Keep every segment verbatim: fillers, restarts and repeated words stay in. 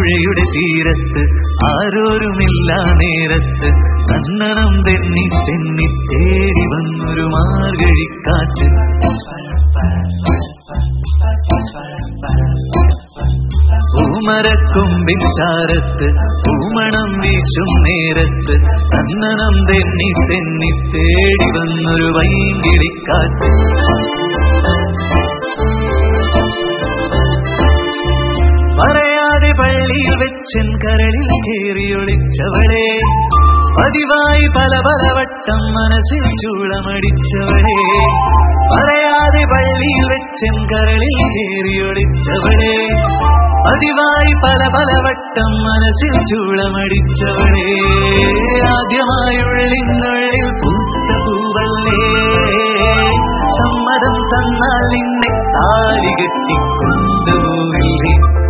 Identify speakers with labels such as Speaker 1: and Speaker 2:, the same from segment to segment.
Speaker 1: പുഴയുടെ തീരത്ത് ആരോരുമില്ല നേരത്ത് കണ്ണനം തെന്നി തെന്നി തേടി വന്നൊരു മാർഗഴിക്കാറ്റ്. പൂമരക്കൊമ്പിൻ ചാരത്ത് പൂമണം വീശും നേരത്ത് കണ്ണനം തെന്നി തെന്നി തേടി വന്നൊരു വൈകിളിക്കാറ്റ്. പറയാതെ പള്ളിയിൽ വെച്ചൻ കരളിൽ കേറിയൊളിച്ചവളെ, പതിവായി പല പല വട്ടം മനസ്സിൽ ചൂളമടിച്ചവളെ. പറയാതെ പള്ളിയിൽ വെച്ചൻ കരളിൽ കേറിയൊളിച്ചവളെ, പതിവായി പല പല വട്ടം മനസ്സിൽ ചൂളമടിച്ചവളെ. ആദ്യമായുള്ളിനുള്ളിൽ പൂത്ത പൂവല്ലേ, സമ്മതം തന്നാൽ നിന്നെ താലി കെട്ടിക്കൊണ്ടുപോവില്ലേ.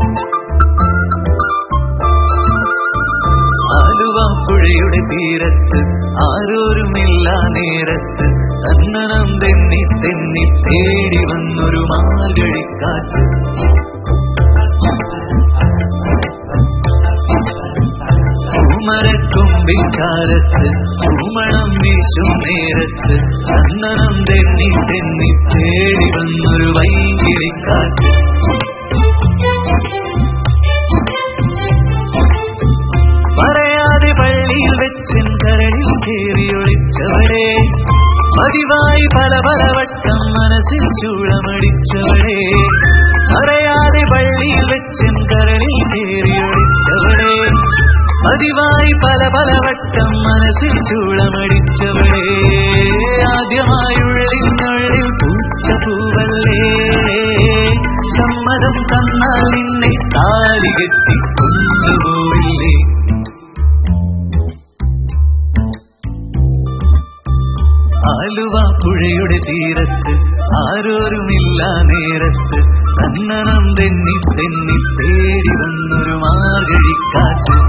Speaker 1: ആലുവ പുഴയുടെ തീരത്ത് ആരോരുമില്ല നേരത്ത് കണ്ണനം തെന്നി തെന്നി തേടി വന്നൊരു മാർഗഴിക്കാറ്റ്. പൂമരക്കൊമ്പിൻ ചാരത്ത് പൂമണം വീശും നേരത്ത് കണ്ണനം തെന്നി തെന്നി തേടി വന്നൊരു വൈകിളിക്കാറ്റ്. പറയാതെ പള്ളിയിൽ വെച്ചൻ കരളിൽ കേറിയൊളിച്ചവളെ, പതിവായി പല പല വട്ടം മനസ്സിൽ ചൂളമടിച്ചവളെ. പറയാതെ പള്ളിയിൽ വെച്ചൻ കരളിൽ കേറിയൊളിച്ചവളെ, പതിവായി പല പല വട്ടം മനസ്സിൽ ചൂളമടിച്ചവളെ. ആദ്യമായുള്ളിനുള്ളിൽ പൂത്ത പൂവല്ലേ, സമ്മതം തന്നാൽ നിന്നെ താലി കെട്ടിക്കൊണ്ടുപോയില്ലേ. ആലുവ പുഴയുടെ തീരത്ത് ആരോരുമില്ല നേരത്ത് കണ്ണനം തെന്നി തെന്നി തേടി വന്നൊരു മാർഗഴിക്കാറ്റ്.